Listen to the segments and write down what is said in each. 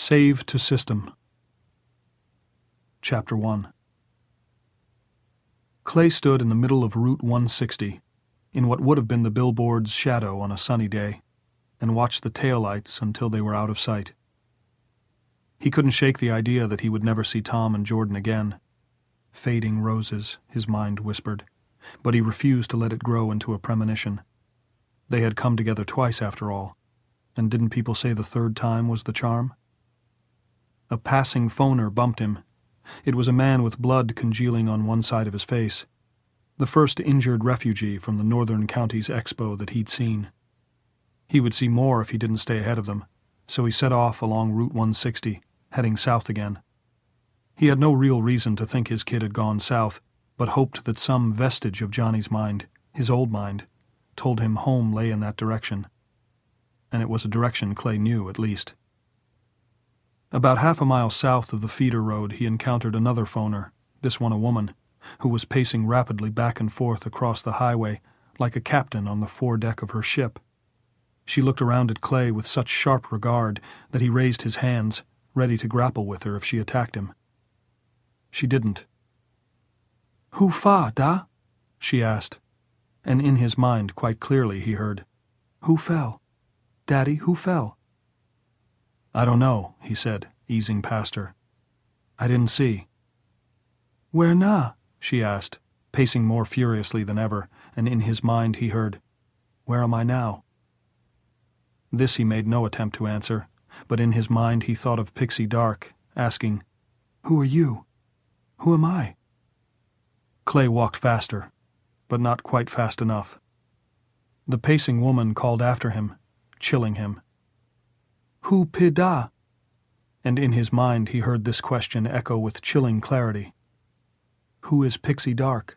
Save to System. Chapter 1. Clay stood in the middle of Route 160, in what would have been the billboard's shadow on a sunny day, and watched the taillights until they were out of sight. He couldn't shake the idea that he would never see Tom and Jordan again. Fading roses, his mind whispered, but he refused to let it grow into a premonition. They had come together twice after all, and didn't people say the third time was the charm? A passing phoner bumped him. It was a man with blood congealing on one side of his face, the first injured refugee from the Northern Counties Expo that he'd seen. He would see more if he didn't stay ahead of them, so he set off along Route 160, heading south again. He had no real reason to think his kid had gone south, but hoped that some vestige of Johnny's mind, his old mind, told him home lay in that direction. And it was a direction Clay knew, at least. About half a mile south of the feeder road he encountered another phoner, this one a woman, who was pacing rapidly back and forth across the highway like a captain on the foredeck of her ship. She looked around at Clay with such sharp regard that he raised his hands, ready to grapple with her if she attacked him. She didn't. "Who fa, da?" she asked, and in his mind quite clearly he heard, "Who fell? Daddy, who fell?" "I don't know," he said, easing past her. "I didn't see." "Where na?" she asked, pacing more furiously than ever, and in his mind he heard, "Where am I now?" This he made no attempt to answer, but in his mind he thought of Pixie Dark, asking, "Who are you? Who am I?" Clay walked faster, but not quite fast enough. The pacing woman called after him, chilling him. "Who pida?" And in his mind he heard this question echo with chilling clarity. "Who is Pixie Dark?"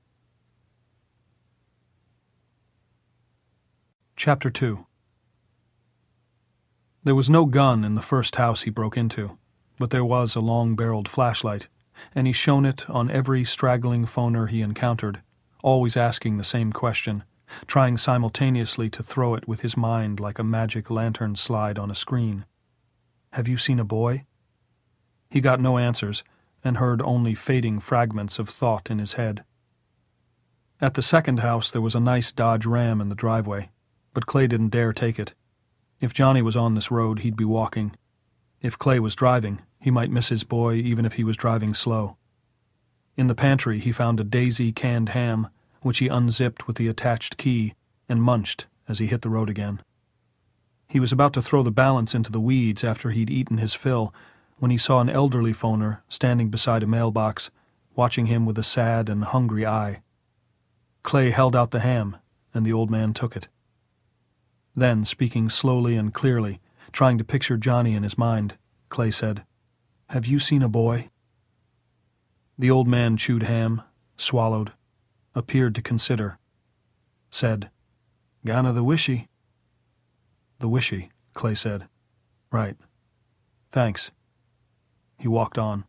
Chapter 2. There was no gun in the first house he broke into, but there was a long-barreled flashlight, and he shone it on every straggling phoner he encountered, always asking the same question, trying simultaneously to throw it with his mind like a magic lantern slide on a screen. "Have you seen a boy?" He got no answers, and heard only fading fragments of thought in his head. At the second house there was a nice Dodge Ram in the driveway, but Clay didn't dare take it. If Johnny was on this road, he'd be walking. If Clay was driving, he might miss his boy even if he was driving slow. In the pantry he found a Daisy canned ham, which he unzipped with the attached key and munched as he hit the road again. He was about to throw the balance into the weeds after he'd eaten his fill when he saw an elderly phoner standing beside a mailbox, watching him with a sad and hungry eye. Clay held out the ham, and the old man took it. Then, speaking slowly and clearly, trying to picture Johnny in his mind, Clay said, "Have you seen a boy?" The old man chewed ham, swallowed, appeared to consider, said, "Gonna the wishy." "The wishy," Clay said. "Right. Thanks." He walked on.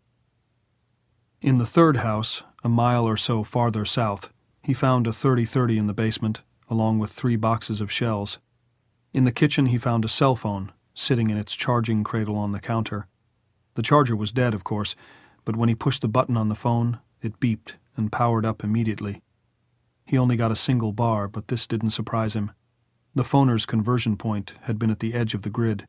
In the third house, a mile or so farther south, he found a 30-30 in the basement, along with 3 boxes of shells. In the kitchen he found a cell phone, sitting in its charging cradle on the counter. The charger was dead, of course, but when he pushed the button on the phone, it beeped and powered up immediately. He only got a single bar, but this didn't surprise him. The phoner's conversion point had been at the edge of the grid.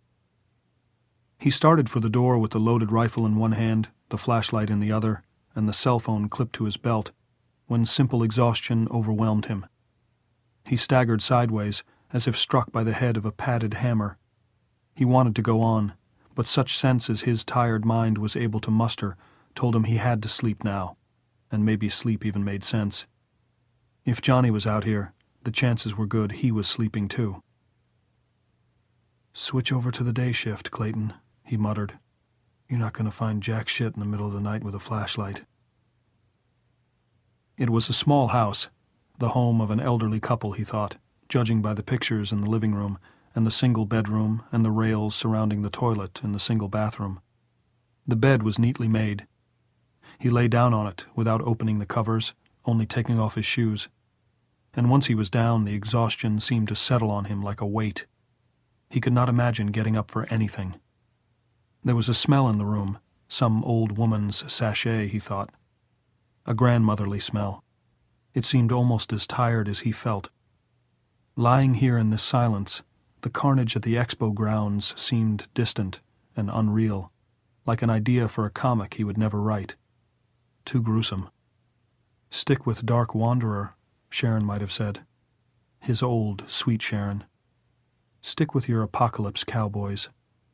He started for the door with the loaded rifle in one hand, the flashlight in the other, and the cell phone clipped to his belt, when simple exhaustion overwhelmed him. He staggered sideways, as if struck by the head of a padded hammer. He wanted to go on, but such sense as his tired mind was able to muster told him he had to sleep now, and maybe sleep even made sense. If Johnny was out here, the chances were good he was sleeping too. "Switch over to the day shift, Clayton," he muttered. "You're not going to find jack shit in the middle of the night with a flashlight." It was a small house, the home of an elderly couple, he thought, judging by the pictures in the living room and the single bedroom and the rails surrounding the toilet in the single bathroom. The bed was neatly made. He lay down on it without opening the covers, only taking off his shoes. And once he was down, the exhaustion seemed to settle on him like a weight. He could not imagine getting up for anything. There was a smell in the room, some old woman's sachet, he thought. A grandmotherly smell. It seemed almost as tired as he felt. Lying here in this silence, the carnage at the expo grounds seemed distant and unreal, like an idea for a comic he would never write. Too gruesome. Stick with Dark Wanderer, Sharon might have said. His old, sweet Sharon. Stick with your apocalypse cowboys.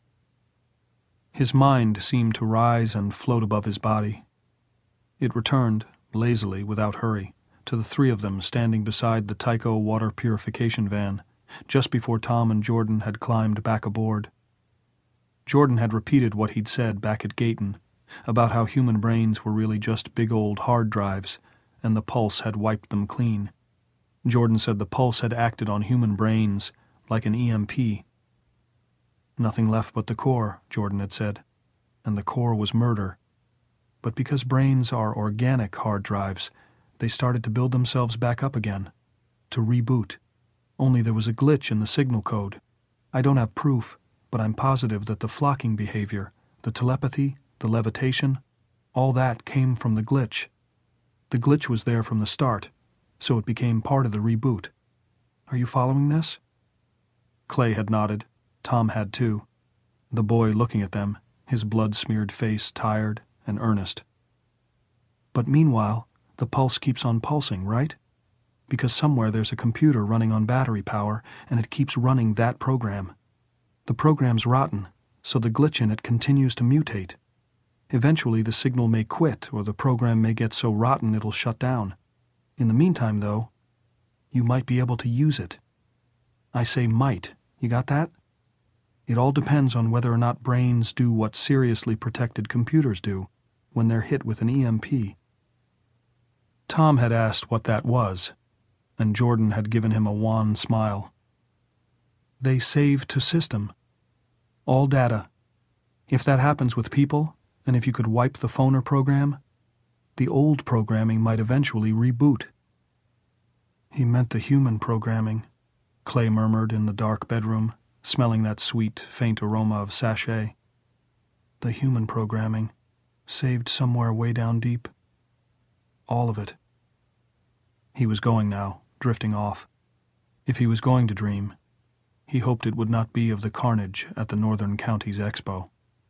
His mind seemed to rise and float above his body. It returned, lazily, without hurry, to the three of them standing beside the Tycho water purification van, just before Tom and Jordan had climbed back aboard. Jordan had repeated what he'd said back at Gayton, about how human brains were really just big old hard drives, and the pulse had wiped them clean. Jordan said the pulse had acted on human brains like an EMP. Nothing left but the core, Jordan had said, and the core was murder. But because brains are organic hard drives, they started to build themselves back up again, to reboot. Only there was a glitch in the signal code. I don't have proof, but I'm positive that the flocking behavior, the telepathy, the levitation, all that came from the glitch. The glitch was there from the start, so it became part of the reboot. Are you following this? Clay had nodded. Tom had too. The boy looking at them, his blood-smeared face tired and earnest. But meanwhile, the pulse keeps on pulsing, right? Because somewhere there's a computer running on battery power, and it keeps running that program. The program's rotten, so the glitch in it continues to mutate. Eventually the signal may quit, or the program may get so rotten it'll shut down. In the meantime, though, you might be able to use it. I say might. You got that? It all depends on whether or not brains do what seriously protected computers do when they're hit with an EMP. Tom had asked what that was, and Jordan had given him a wan smile. They save to system. All data. If that happens with people, and if you could wipe the phoner program, the old programming might eventually reboot. He meant the human programming, Clay murmured in the dark bedroom, smelling that sweet, faint aroma of sachet. The human programming, saved somewhere way down deep. All of it. He was going now, drifting off. If he was going to dream, he hoped it would not be of the carnage at the Northern Counties Expo.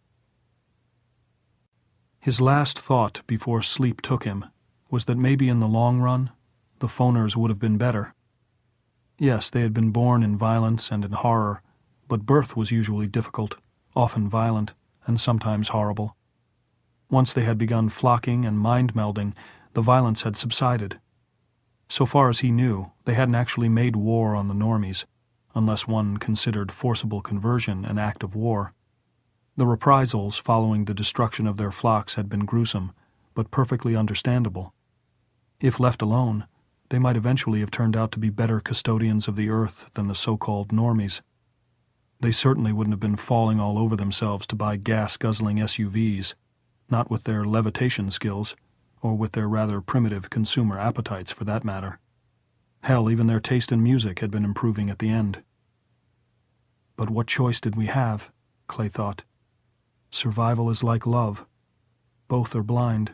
His last thought before sleep took him was that maybe in the long run, the phoners would have been better. Yes, they had been born in violence and in horror, but birth was usually difficult, often violent, and sometimes horrible. Once they had begun flocking and mind-melding, the violence had subsided. So far as he knew, they hadn't actually made war on the normies, unless one considered forcible conversion an act of war. The reprisals following the destruction of their flocks had been gruesome, but perfectly understandable. If left alone, they might eventually have turned out to be better custodians of the earth than the so-called normies. They certainly wouldn't have been falling all over themselves to buy gas-guzzling SUVs, not with their levitation skills, or with their rather primitive consumer appetites for that matter. Hell, even their taste in music had been improving at the end. But what choice did we have? Clay thought. Survival is like love. Both are blind.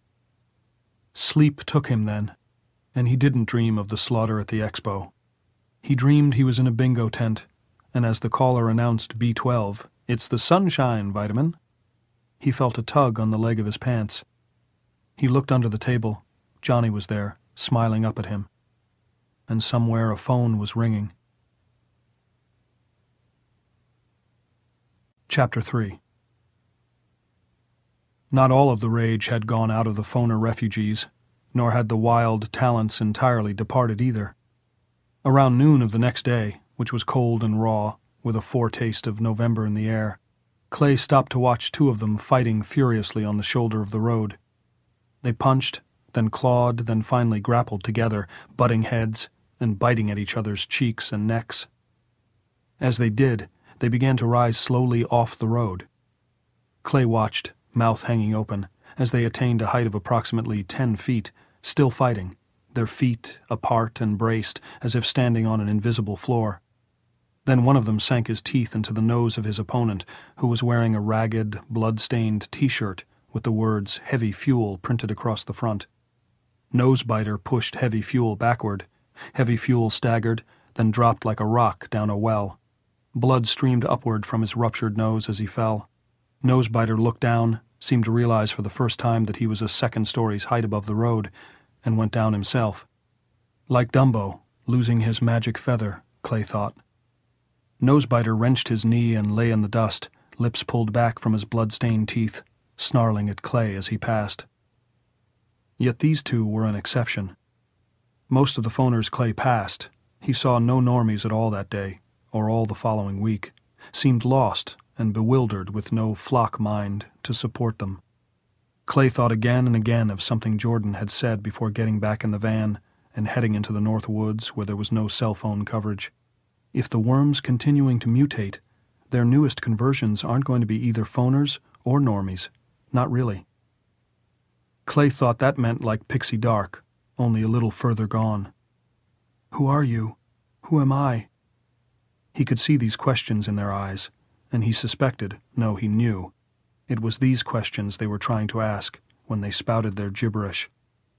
Sleep took him then, and he didn't dream of the slaughter at the expo. He dreamed he was in a bingo tent, and as the caller announced B12, "It's the sunshine vitamin," he felt a tug on the leg of his pants. He looked under the table. Johnny was there, smiling up at him. And somewhere a phone was ringing. Chapter 3. Not all of the rage had gone out of the phoner refugees, nor had the wild talents entirely departed either. Around noon of the next day, which was cold and raw, with a foretaste of November in the air, Clay stopped to watch two of them fighting furiously on the shoulder of the road. They punched, then clawed, then finally grappled together, butting heads and biting at each other's cheeks and necks. As they did, they began to rise slowly off the road. Clay watched, mouth hanging open, as they attained a height of approximately 10 feet, still fighting, their feet apart and braced as if standing on an invisible floor. Then one of them sank his teeth into the nose of his opponent, who was wearing a ragged, blood-stained T-shirt with the words "Heavy Fuel" printed across the front. Nosebiter pushed Heavy Fuel backward. Heavy Fuel staggered, then dropped like a rock down a well. Blood streamed upward from his ruptured nose as he fell. Nosebiter looked down, seemed to realize for the first time that he was a second story's height above the road, and went down himself. Like Dumbo, losing his magic feather, Clay thought. Nosebiter wrenched his knee and lay in the dust, lips pulled back from his blood-stained teeth, snarling at Clay as he passed. Yet these two were an exception. Most of the phoners Clay passed, he saw no normies at all that day, or all the following week, seemed lost and bewildered with no flock mind to support them. Clay thought again and again of something Jordan had said before getting back in the van and heading into the North Woods where there was no cell phone coverage. If the worm's continuing to mutate, their newest conversions aren't going to be either phoners or normies. Not really. Clay thought that meant like Pixie Dark, only a little further gone. Who are you? Who am I? He could see these questions in their eyes, and he suspected, no, he knew, it was these questions they were trying to ask when they spouted their gibberish.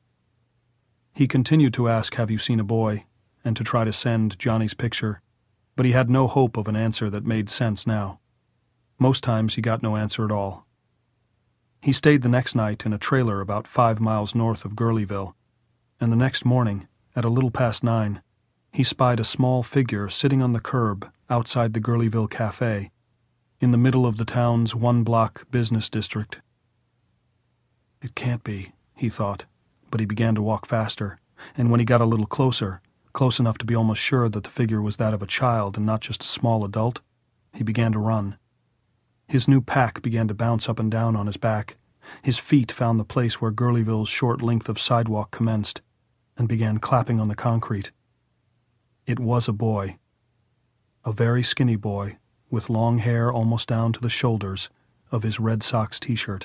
He continued to ask, "Have you seen a boy?" and to try to send Johnny's picture, but he had no hope of an answer that made sense now. Most times he got no answer at all. He stayed the next night in a trailer about 5 miles north of Gurleyville, and the next morning, at a little past 9, he spied a small figure sitting on the curb outside the Gurleyville Cafe, in the middle of the town's one-block business district. It can't be, he thought, but he began to walk faster, and when he got a little closer, close enough to be almost sure that the figure was that of a child and not just a small adult, he began to run. His new pack began to bounce up and down on his back. His feet found the place where Gurleyville's short length of sidewalk commenced, and began clapping on the concrete. It was a boy. A very skinny boy, with long hair almost down to the shoulders of his Red Sox T-shirt.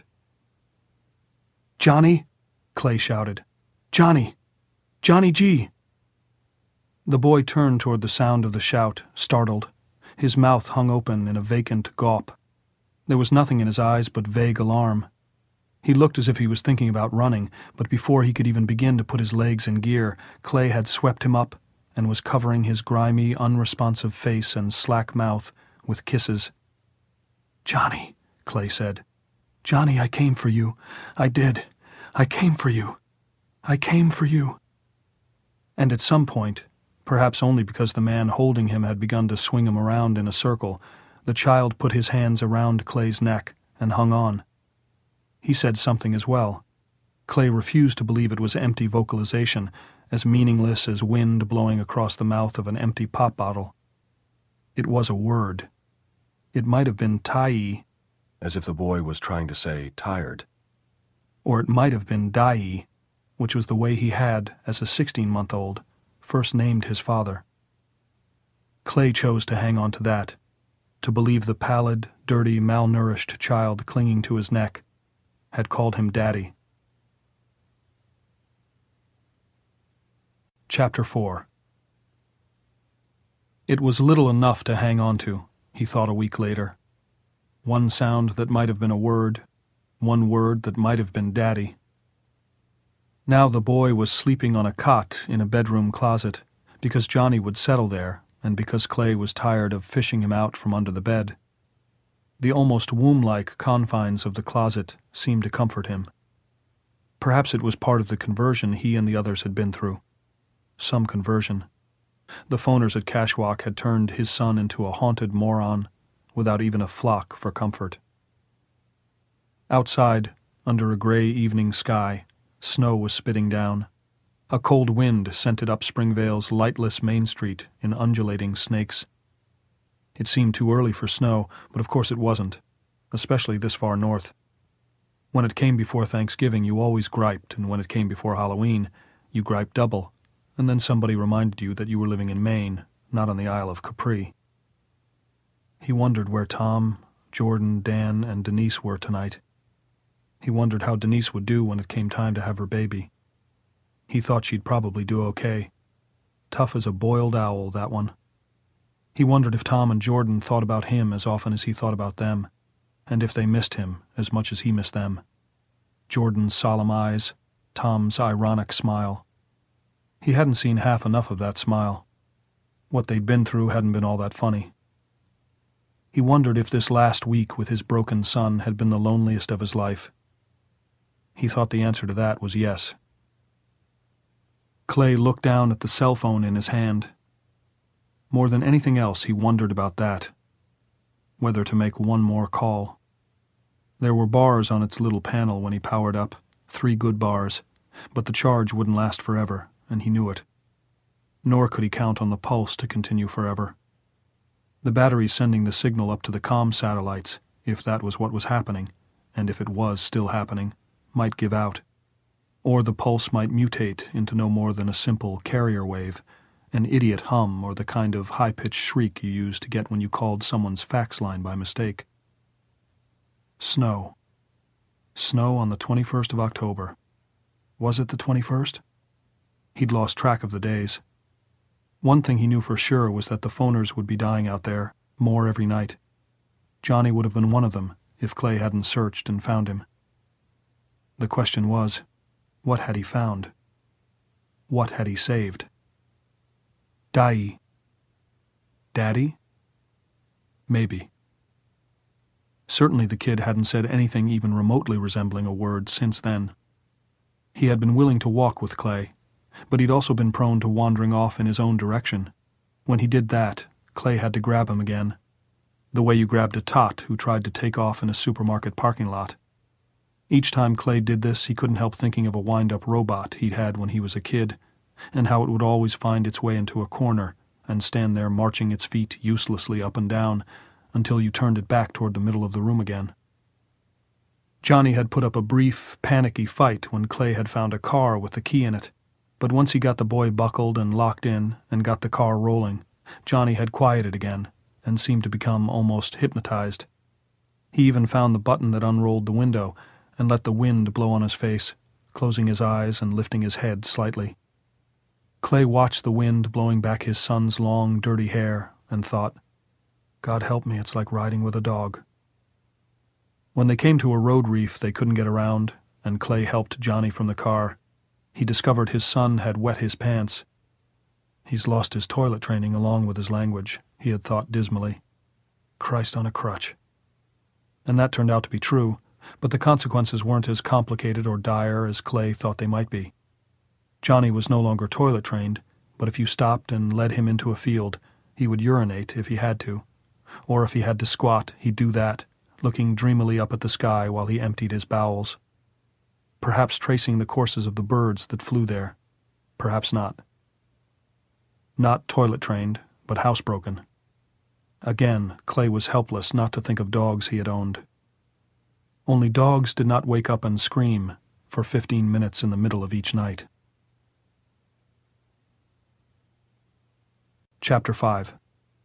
"Johnny!" Clay shouted. "Johnny! Johnny G!" The boy turned toward the sound of the shout, startled. His mouth hung open in a vacant gawp. There was nothing in his eyes but vague alarm. He looked as if he was thinking about running, but before he could even begin to put his legs in gear, Clay had swept him up and was covering his grimy, unresponsive face and slack mouth with kisses. "Johnny," Clay said. "Johnny, I came for you. I did. I came for you. I came for you." And at some point, perhaps only because the man holding him had begun to swing him around in a circle, the child put his hands around Clay's neck and hung on. He said something as well. Clay refused to believe it was empty vocalization, as meaningless as wind blowing across the mouth of an empty pop bottle. It was a word. It might have been Tai, as if the boy was trying to say tired. Or it might have been Dai, which was the way he had, as a 16-month-old, first named his father. Clay chose to hang on to that, to believe the pallid, dirty, malnourished child clinging to his neck had called him Daddy. Chapter 4. It was little enough to hang on to, he thought a week later. One sound that might have been a word, one word that might have been Daddy. Now the boy was sleeping on a cot in a bedroom closet, because Johnny would settle there, and because Clay was tired of fishing him out from under the bed. The almost womb-like confines of the closet seemed to comfort him. Perhaps it was part of the conversion he and the others had been through. Some conversion. The phoners at Cashwalk had turned his son into a haunted moron, without even a flock for comfort. Outside, under a gray evening sky, snow was spitting down. A cold wind scented up Springvale's lightless Main Street in undulating snakes. It seemed too early for snow, but of course it wasn't, especially this far north. When it came before Thanksgiving, you always griped, and when it came before Halloween, you griped double, and then somebody reminded you that you were living in Maine, not on the Isle of Capri. He wondered where Tom, Jordan, Dan, and Denise were tonight. He wondered how Denise would do when it came time to have her baby. He thought she'd probably do okay. Tough as a boiled owl, that one. He wondered if Tom and Jordan thought about him as often as he thought about them, and if they missed him as much as he missed them. Jordan's solemn eyes, Tom's ironic smile. He hadn't seen half enough of that smile. What they'd been through hadn't been all that funny. He wondered if this last week with his broken son had been the loneliest of his life. He thought the answer to that was yes. Clay looked down at the cell phone in his hand. More than anything else, he wondered about that. Whether to make one more call. There were bars on its little panel when he powered up, 3 good bars, but the charge wouldn't last forever, and he knew it. Nor could he count on the pulse to continue forever. The batteries sending the signal up to the comm satellites, if that was what was happening, and if it was still happening, might give out. Or the pulse might mutate into no more than a simple carrier wave, an idiot hum or the kind of high-pitched shriek you used to get when you called someone's fax line by mistake. Snow. Snow on the 21st of October. Was it the 21st? He'd lost track of the days. One thing he knew for sure was that the phoners would be dying out there, more every night. Johnny would have been one of them if Clay hadn't searched and found him. The question was, what had he found? What had he saved? Dai. Daddy? Maybe. Certainly the kid hadn't said anything even remotely resembling a word since then. He had been willing to walk with Clay, but he'd also been prone to wandering off in his own direction. When he did that, Clay had to grab him again, the way you grabbed a tot who tried to take off in a supermarket parking lot. Each time Clay did this, he couldn't help thinking of a wind-up robot he'd had when he was a kid, and how it would always find its way into a corner and stand there marching its feet uselessly up and down until you turned it back toward the middle of the room again. Johnny had put up a brief, panicky fight when Clay had found a car with the key in it, but once he got the boy buckled and locked in and got the car rolling, Johnny had quieted again and seemed to become almost hypnotized. He even found the button that unrolled the window and let the wind blow on his face, closing his eyes and lifting his head slightly. Clay watched the wind blowing back his son's long, dirty hair and thought, God help me, it's like riding with a dog. When they came to a road reef they couldn't get around, and Clay helped Johnny from the car, he discovered his son had wet his pants. He's lost his toilet training along with his language, he had thought dismally. Christ on a crutch. And that turned out to be true, but the consequences weren't as complicated or dire as Clay thought they might be. Johnny was no longer toilet trained, but if you stopped and led him into a field, he would urinate if he had to. Or if he had to squat, he'd do that, looking dreamily up at the sky while he emptied his bowels. Perhaps tracing the courses of the birds that flew there. Perhaps not. Not toilet trained, but housebroken. Again, Clay was helpless not to think of dogs he had owned. Only dogs did not wake up and scream for 15 minutes in the middle of each night. Chapter 5.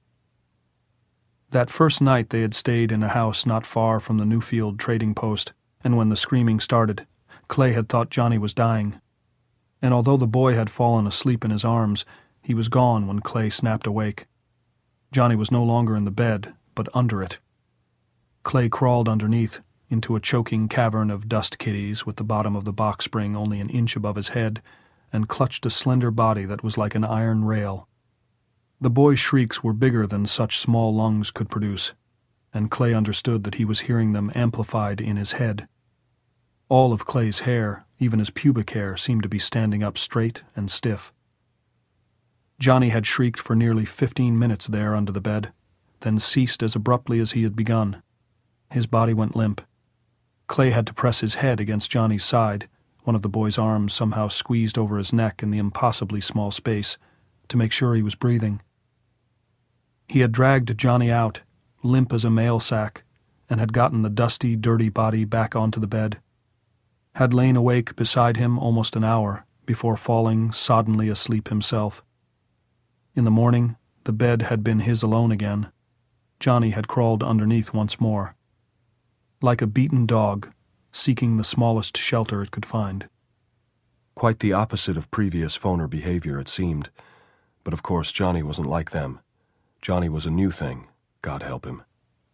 That first night they had stayed in a house not far from the Newfield trading post, and when the screaming started, Clay had thought Johnny was dying. And although the boy had fallen asleep in his arms, he was gone when Clay snapped awake. Johnny was no longer in the bed, but under it. Clay crawled underneath, into a choking cavern of dust kitties with the bottom of the box spring only an inch above his head, and clutched a slender body that was like an iron rail. The boy's shrieks were bigger than such small lungs could produce, and Clay understood that he was hearing them amplified in his head. All of Clay's hair, even his pubic hair, seemed to be standing up straight and stiff. Johnny had shrieked for nearly 15 minutes there under the bed, then ceased as abruptly as he had begun. His body went limp. Clay had to press his head against Johnny's side, one of the boy's arms somehow squeezed over his neck in the impossibly small space, to make sure he was breathing. He had dragged Johnny out, limp as a mail sack, and had gotten the dusty, dirty body back onto the bed. Had lain awake beside him almost an hour before falling soddenly asleep himself. In the morning, the bed had been his alone again. Johnny had crawled underneath once more. Like a beaten dog, seeking the smallest shelter it could find. Quite the opposite of previous phoner behavior, it seemed. But of course Johnny wasn't like them. Johnny was a new thing, God help him.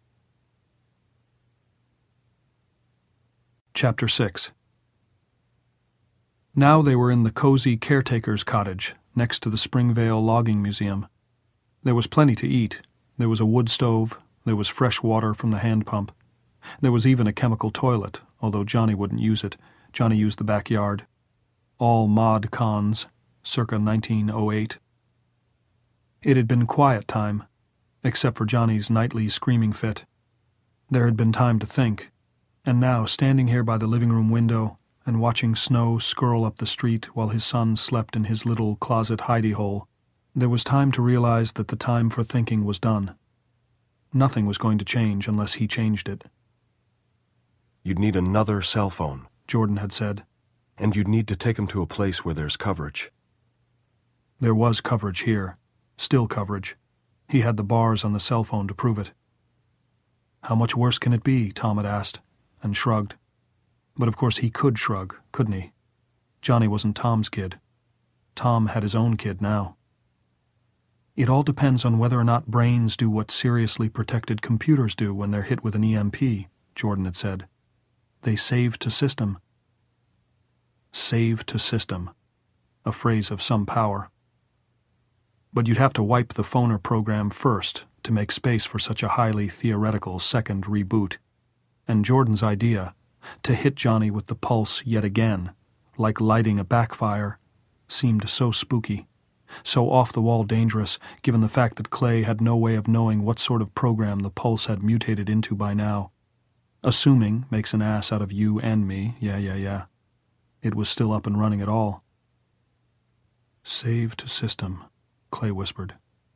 Chapter 6. Now they were in the cozy caretaker's cottage next to the Springvale Logging Museum. There was plenty to eat. There was a wood stove. There was fresh water from the hand pump. There was even a chemical toilet, although Johnny wouldn't use it. Johnny used the backyard. All mod cons, circa 1908. It had been quiet time, except for Johnny's nightly screaming fit. There had been time to think, and now, standing here by the living room window and watching snow skirl up the street while his son slept in his little closet hidey-hole, there was time to realize that the time for thinking was done. Nothing was going to change unless he changed it. You'd need another cell phone, Jordan had said. And you'd need to take him to a place where there's coverage. There was coverage here. Still coverage. He had the bars on the cell phone to prove it. How much worse can it be? Tom had asked, and shrugged. But of course he could shrug, couldn't he? Johnny wasn't Tom's kid. Tom had his own kid now. It all depends on whether or not brains do what seriously protected computers do when they're hit with an EMP, Jordan had said. They save to system. Save to system. A phrase of some power. But you'd have to wipe the phoner program first to make space for such a highly theoretical second reboot. And Jordan's idea, to hit Johnny with the pulse yet again, like lighting a backfire, seemed so spooky, so off-the-wall dangerous, given the fact that Clay had no way of knowing what sort of program the pulse had mutated into by now. Assuming makes an ass out of you and me, yeah. It was still up and running at all. Save to system, Clay whispered.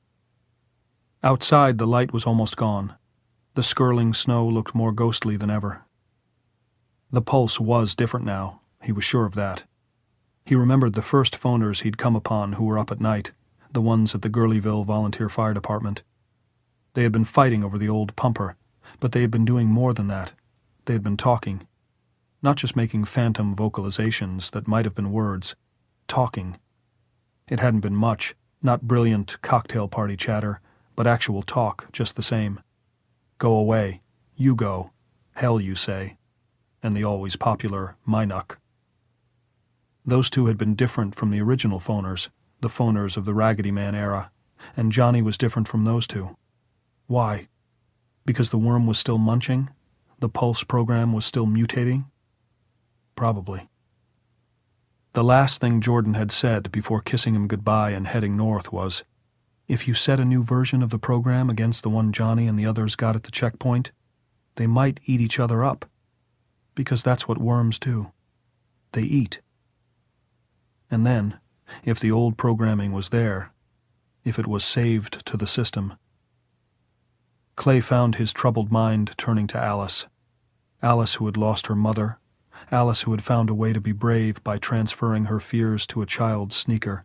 Outside, the light was almost gone. The skirling snow looked more ghostly than ever. The pulse was different now, he was sure of that. He remembered the first phoners he'd come upon who were up at night, the ones at the Gurleyville Volunteer Fire Department. They had been fighting over the old pumper, but they had been doing more than that. They had been talking. Not just making phantom vocalizations that might have been words. Talking. It hadn't been much, not brilliant cocktail party chatter, but actual talk, just the same. Go away. You go. Hell, you say. And the always popular Minock. Those two had been different from the original phoners, the phoners of the Raggedy Man era, and Johnny was different from those two. Why? Because the worm was still munching? The pulse program was still mutating? Probably. The last thing Jordan had said before kissing him goodbye and heading north was, if you set a new version of the program against the one Johnny and the others got at the checkpoint, they might eat each other up. Because that's what worms do. They eat. And then, if the old programming was there, if it was saved to the system. Clay found his troubled mind turning to Alice. Alice who had lost her mother. Alice who had found a way to be brave by transferring her fears to a child's sneaker.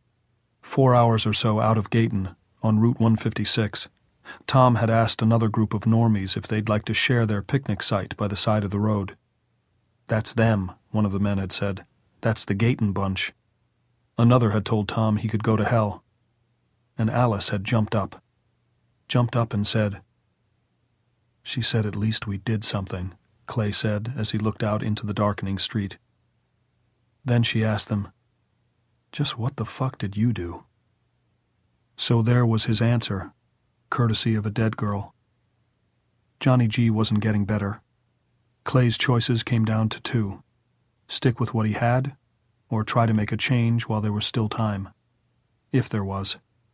4 hours or so out of Gayton, on Route 156, Tom had asked another group of normies if they'd like to share their picnic site by the side of the road. That's them, one of the men had said. That's the Gayton bunch. Another had told Tom he could go to hell. And Alice had jumped up and said, She said at least we did something, Clay said as he looked out into the darkening street. Then she asked them, Just what the fuck did you do? So there was his answer, courtesy of a dead girl. Johnny G wasn't getting better. Clay's choices came down to two. Stick with what he had, or try to make a change while there was still time. If there was.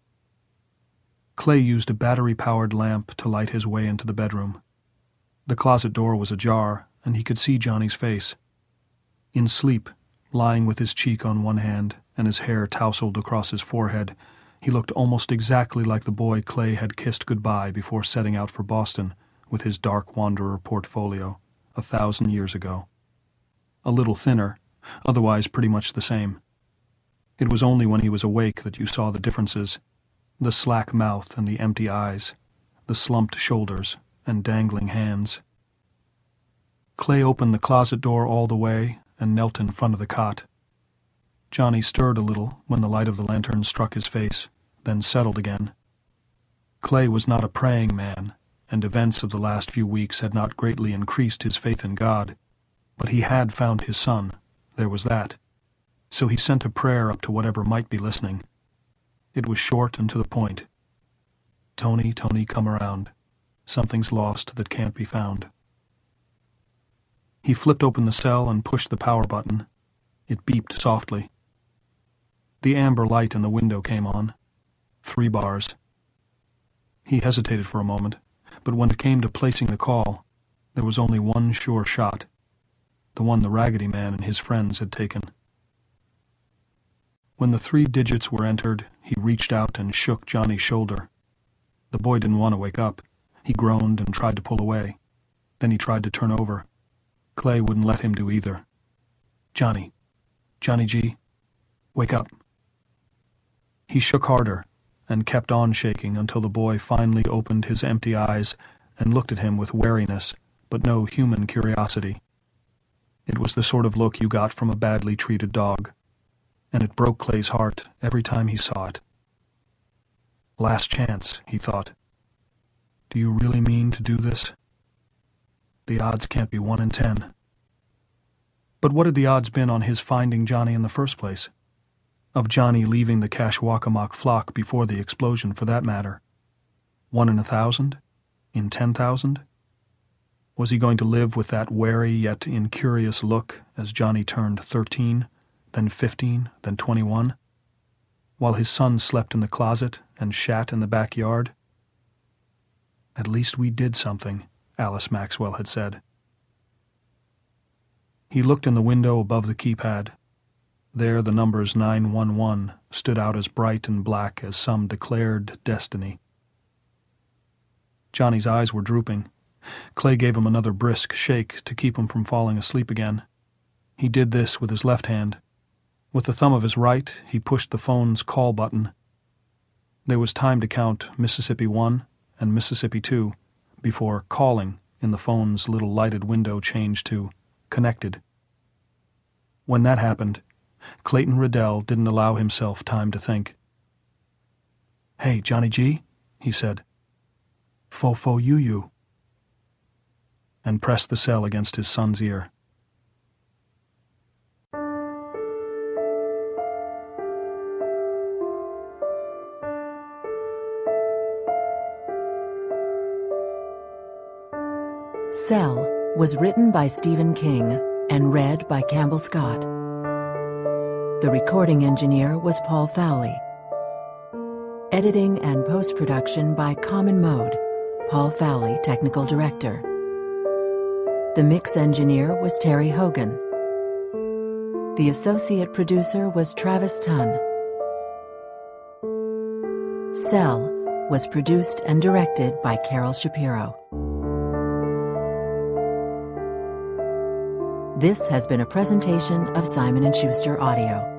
Clay used a battery-powered lamp to light his way into the bedroom. The closet door was ajar, and he could see Johnny's face. In sleep, lying with his cheek on one hand and his hair tousled across his forehead, he looked almost exactly like the boy Clay had kissed goodbye before setting out for Boston with his Dark Wanderer portfolio 1,000 years ago. A little thinner, otherwise pretty much the same. It was only when he was awake that you saw the differences, the slack mouth and the empty eyes, the slumped shoulders and dangling hands. Clay opened the closet door all the way and knelt in front of the cot. Johnny stirred a little when the light of the lantern struck his face, then settled again. Clay was not a praying man, and events of the last few weeks had not greatly increased his faith in God, but he had found his son, there was that. So he sent a prayer up to whatever might be listening. It was short and to the point. Tony, Tony, come around. Something's lost that can't be found. He flipped open the cell and pushed the power button. It beeped softly. The amber light in the window came on. 3 bars. He hesitated for a moment, but when it came to placing the call, there was only one sure shot, the one the Raggedy Man and his friends had taken. When the 3 digits were entered, he reached out and shook Johnny's shoulder. The boy didn't want to wake up. He groaned and tried to pull away. Then he tried to turn over. Clay wouldn't let him do either. Johnny G, wake up. He shook harder and kept on shaking until the boy finally opened his empty eyes and looked at him with wariness, but no human curiosity. It was the sort of look you got from a badly treated dog, and it broke Clay's heart every time he saw it. Last chance, he thought. Do you really mean to do this? The odds can't be 1 in 10. But what had the odds been on his finding Johnny in the first place? Of Johnny leaving the Kashwakamok flock before the explosion, for that matter? 1 in 1,000? In 10,000? Was he going to live with that wary yet incurious look as Johnny turned 13, then 15, then 21, while his son slept in the closet and shat in the backyard? At least we did something, Alice Maxwell had said. He looked in the window above the keypad. There the numbers 911 stood out as bright and black as some declared destiny. Johnny's eyes were drooping. Clay gave him another brisk shake to keep him from falling asleep again. He did this with his left hand. With the thumb of his right, he pushed the phone's call button. There was time to count Mississippi 1 and Mississippi 2 before calling in the phone's little lighted window changed to connected. When that happened, Clayton Riddell didn't allow himself time to think. Hey, Johnny G, he said. Fo you. And pressed the cell against his son's ear. Cell was written by Stephen King and read by Campbell Scott. The recording engineer was Paul Fowley. Editing and post-production by Common Mode, Paul Fowley, technical director. The mix engineer was Terry Hogan. The associate producer was Travis Tunn. Cell was produced and directed by Carol Shapiro. This has been a presentation of Simon & Schuster Audio.